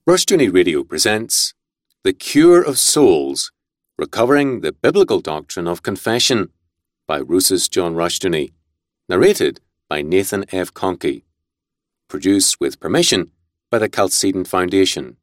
Rushdoony Radio presents The Cure of Souls, Recovering the Biblical Doctrine of Confession by Rousas John Rushdoony, narrated by Nathan F. Conkey, produced with permission by the Chalcedon Foundation.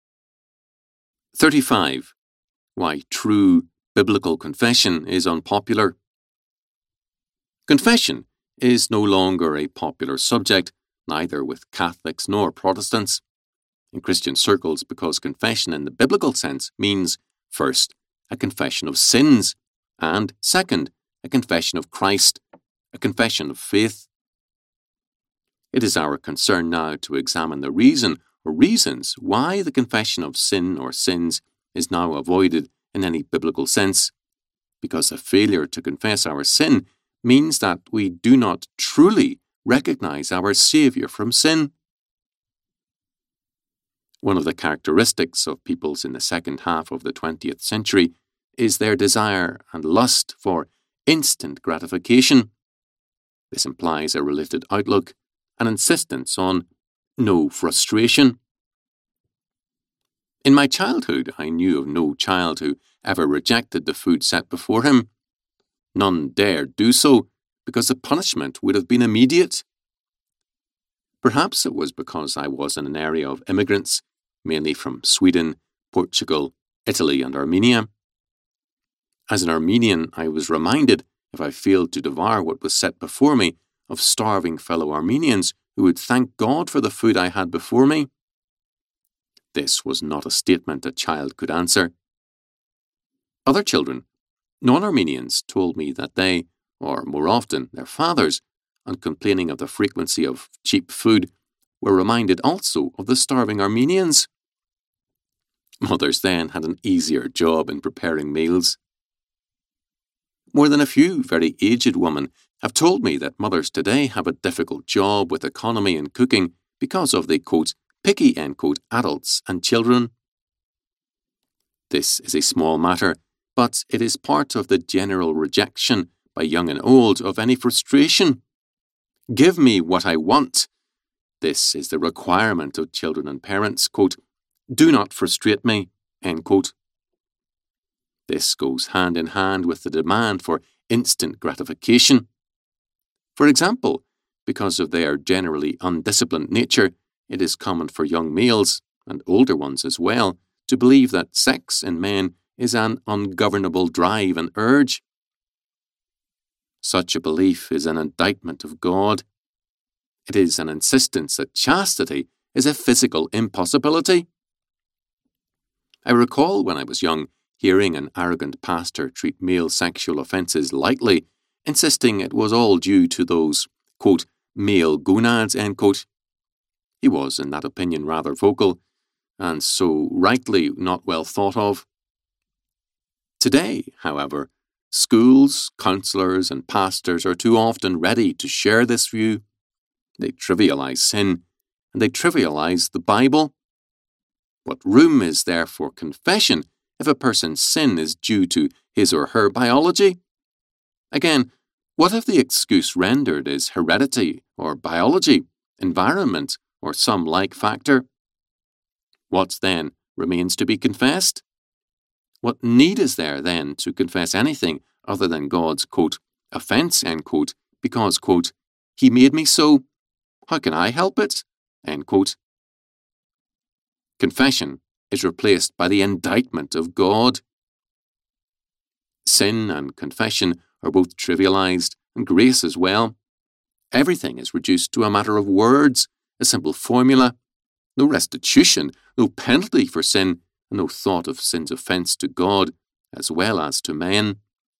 35. Why true biblical confession is unpopular. Confession is no longer a popular subject, neither with Catholics nor Protestants. In Christian circles, because confession in the biblical sense means, first, a confession of sins, and second, a confession of Christ, a confession of faith. It is our concern now to examine the reason or reasons why the confession of sin or sins is now avoided in any biblical sense, because a failure to confess our sin means that we do not truly recognize our Saviour from sin. One of the characteristics of peoples in the second half of the 20th century is their desire and lust for instant gratification. This implies a related outlook, an insistence on no frustration. In my childhood, I knew of no child who ever rejected the food set before him. None dared do so, because the punishment would have been immediate. Perhaps it was because I was in an area of immigrants, mainly from Sweden, Portugal, Italy and Armenia. As an Armenian, I was reminded, if I failed to devour what was set before me, of starving fellow Armenians who would thank God for the food I had before me. This was not a statement a child could answer. Other children, non-Armenians, told me that they, or more often their fathers, on complaining of the frequency of cheap food, were reminded also of the starving Armenians. Mothers then had an easier job in preparing meals. More than a few very aged women have told me that mothers today have a difficult job with economy and cooking because of the, quote, picky, end quote, adults and children. This is a small matter, but it is part of the general rejection by young and old of any frustration. Give me what I want. This is the requirement of children and parents, quote, do not frustrate me, end quote. This goes hand in hand with the demand for instant gratification. For example, because of their generally undisciplined nature, it is common for young males, and older ones as well, to believe that sex in men is an ungovernable drive and urge. Such a belief is an indictment of God. It is an insistence that chastity is a physical impossibility. I recall when I was young hearing an arrogant pastor treat male sexual offences lightly, insisting it was all due to those, quote, male gonads, end quote. He was, in that opinion, rather vocal, and so rightly not well thought of. Today, however, schools, counsellors and pastors are too often ready to share this view. They trivialise sin, and they trivialise the Bible. What room is there for confession if a person's sin is due to his or her biology? Again, what if the excuse rendered is heredity or biology, environment, or some like factor? What then remains to be confessed? What need is there then to confess anything other than God's, quote, offence, end quote, because, quote, he made me so? How can I help it? End quote. Confession is replaced by the indictment of God. Sin and confession are both trivialized, and grace as well. Everything is reduced to a matter of words, a simple formula. No restitution, no penalty for sin, and no thought of sin's offence to God as well as to men.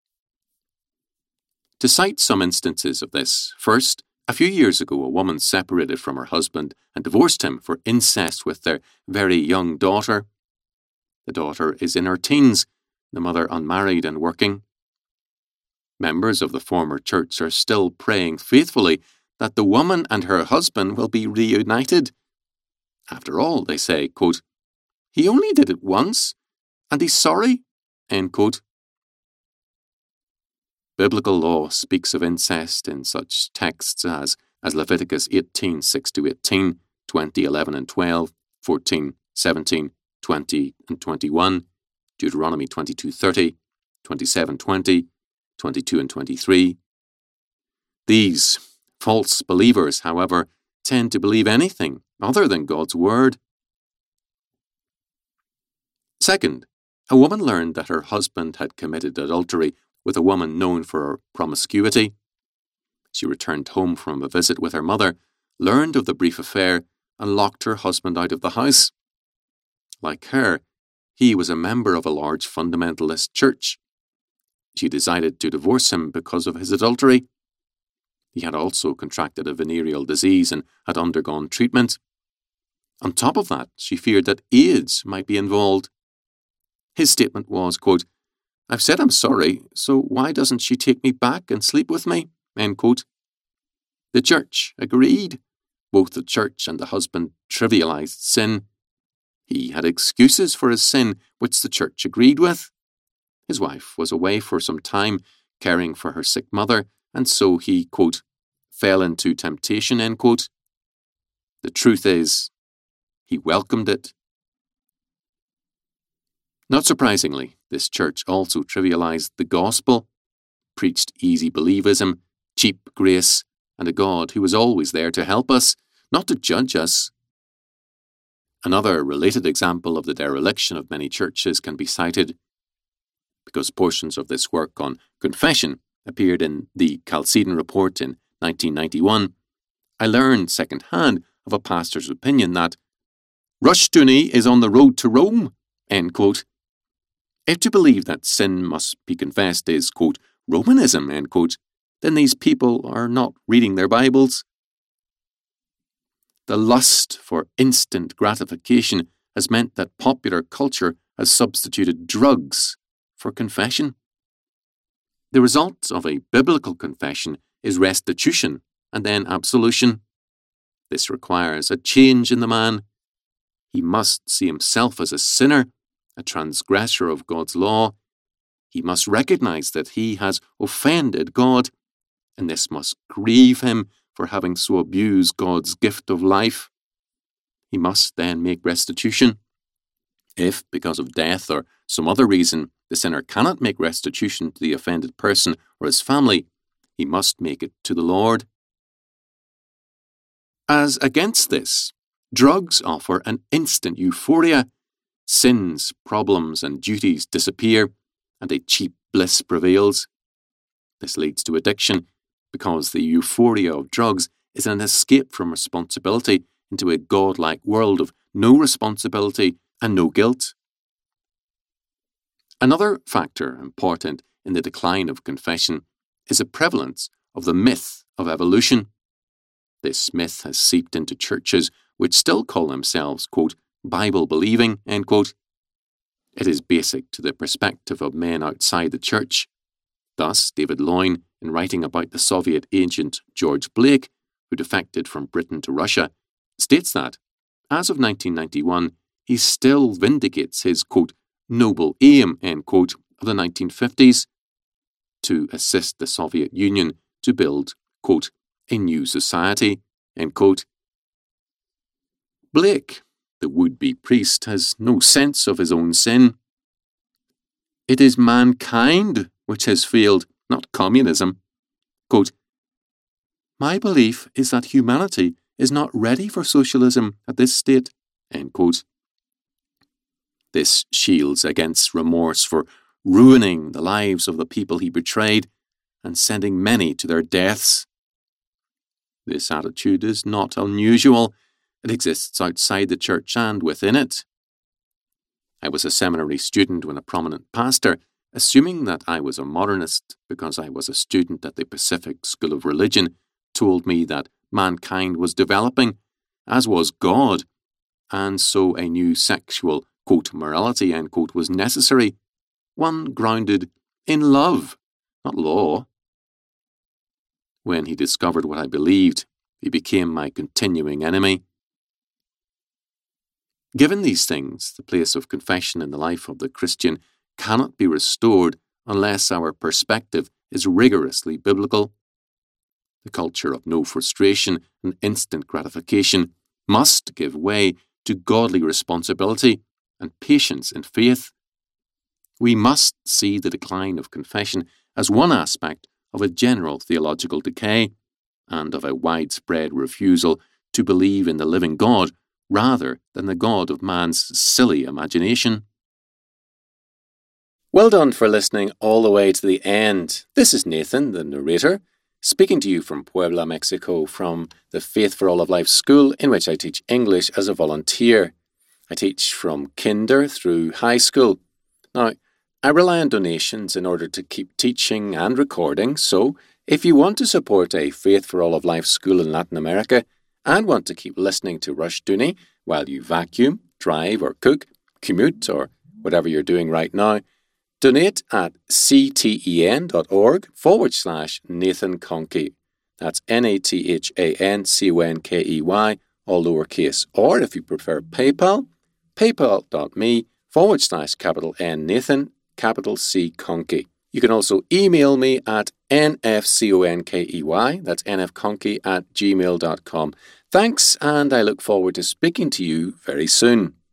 To cite some instances of this, first, a few years ago a woman separated from her husband and divorced him for incest with their very young daughter. The daughter is in her teens, the mother unmarried and working. Members of the former church are still praying faithfully that the woman and her husband will be reunited. After all, they say, quote, he only did it once, and he's sorry, end quote. Biblical law speaks of incest in such texts as Leviticus 18:6-18, 20:11 and 12, 14, 17, 20 and 21, Deuteronomy 22:30, 27:20, 22 and 23. These false believers, however, tend to believe anything other than God's word. Second, a woman learned that her husband had committed adultery with a woman known for her promiscuity. She returned home from a visit with her mother, learned of the brief affair, and locked her husband out of the house. Like her, he was a member of a large fundamentalist church. She decided to divorce him because of his adultery. He had also contracted a venereal disease and had undergone treatment. On top of that, she feared that AIDS might be involved. His statement was, quote, "I've said I'm sorry, so why doesn't she take me back and sleep with me?" End quote. The church agreed. Both the church and the husband trivialized sin. He had excuses for his sin, which the church agreed with. His wife was away for some time, caring for her sick mother, and so he, quote, "fell into temptation," end quote. The truth is, he welcomed it. Not surprisingly, this church also trivialized the gospel, preached easy believism, cheap grace, and a God who was always there to help us, not to judge us. Another related example of the dereliction of many churches can be cited. Because portions of this work on confession appeared in the Chalcedon Report in 1991, I learned second-hand of a pastor's opinion that Rushdoony is on the road to Rome, end quote. If to believe that sin must be confessed is, quote, Romanism, end quote, then these people are not reading their Bibles. The lust for instant gratification has meant that popular culture has substituted drugs for confession. The result of a biblical confession is restitution and then absolution. This requires a change in the man. He must see himself as a sinner, a transgressor of God's law. He must recognize that he has offended God, and this must grieve him for having so abused God's gift of life. He must then make restitution. If, because of death or some other reason, the sinner cannot make restitution to the offended person or his family, he must make it to the Lord. As against this, drugs offer an instant euphoria. Sins, problems, and duties disappear, and a cheap bliss prevails. This leads to addiction, because the euphoria of drugs is an escape from responsibility into a godlike world of no responsibility and no guilt. Another factor important in the decline of confession is the prevalence of the myth of evolution. This myth has seeped into churches which still call themselves, quote, Bible-believing, end quote. It is basic to the perspective of men outside the church. Thus, David Loyne, in writing about the Soviet agent George Blake, who defected from Britain to Russia, states that, as of 1991, he still vindicates his, quote, noble aim, end quote, of the 1950s, to assist the Soviet Union to build, quote, a new society, end quote. Blake, the would-be priest, has no sense of his own sin. It is mankind which has failed, not communism. Quote, my belief is that humanity is not ready for socialism at this state, end quote. This shields against remorse for ruining the lives of the people he betrayed and sending many to their deaths. This attitude is not unusual. It exists outside the church and within it. I was a seminary student when a prominent pastor, assuming that I was a modernist because I was a student at the Pacific School of Religion, told me that mankind was developing, as was God, and so a new sexual, quote, morality, end quote, was necessary, one grounded in love, not law. When he discovered what I believed, he became my continuing enemy. Given these things, the place of confession in the life of the Christian cannot be restored unless our perspective is rigorously biblical. The culture of no frustration and instant gratification must give way to godly responsibility and patience in faith. We must see the decline of confession as one aspect of a general theological decay and of a widespread refusal to believe in the living God rather than the God of man's silly imagination. Well done for listening all the way to the end. This is Nathan, the narrator, speaking to you from Puebla, Mexico, from the Faith for All of Life school in which I teach English as a volunteer. I teach from kinder through high school. Now, I rely on donations in order to keep teaching and recording, so if you want to support a Faith for All of Life school in Latin America and want to keep listening to Rushdoony while you vacuum, drive or cook, commute or whatever you're doing right now, donate at cten.org/Nathan Conkey. That's NATHANCONKEY, all lowercase. Or if you prefer PayPal, paypal.me/N Nathan, C Conkey. You can also email me at nfconkey, that's nfconkey@gmail.com. Thanks, and I look forward to speaking to you very soon.